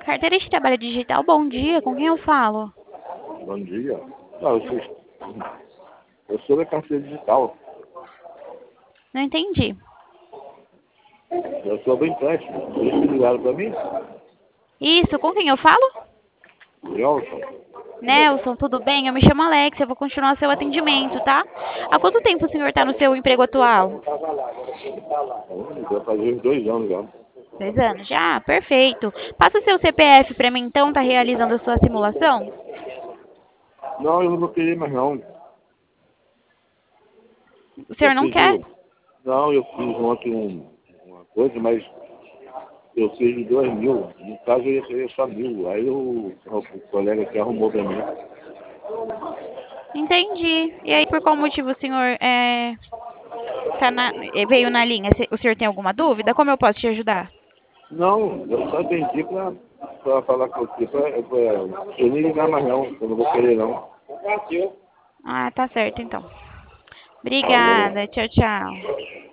Carteira de trabalho digital, bom dia, com quem eu falo? Bom dia. Não, eu sou da carteira digital. Não entendi. Eu sou do empréstimo. Eles que ligaram para mim? Isso, com quem eu falo? Nelson. Nelson, tudo bem? Eu me chamo Alex, eu vou continuar seu atendimento, tá? Há quanto tempo o senhor está no seu emprego atual? Vai fazer uns 2 anos já. 2 anos já? Perfeito. Passa o seu CPF para mim então, tá realizando a sua simulação? Não, eu não vou querer mais não. O Eu senhor não fiz quer? Não, eu fiz ontem uma coisa, mas eu fiz de 2.000. No caso, eu ia querer só 1.000. Aí o colega que arrumou para mim. Entendi. E aí, por qual motivo o senhor veio na linha? O senhor tem alguma dúvida? Como eu posso te ajudar? Não, eu só atendi para falar com você. Eu nem ligar mais não, eu não vou querer não. Ah, tá certo então. Falou. Obrigada. Tchau, tchau.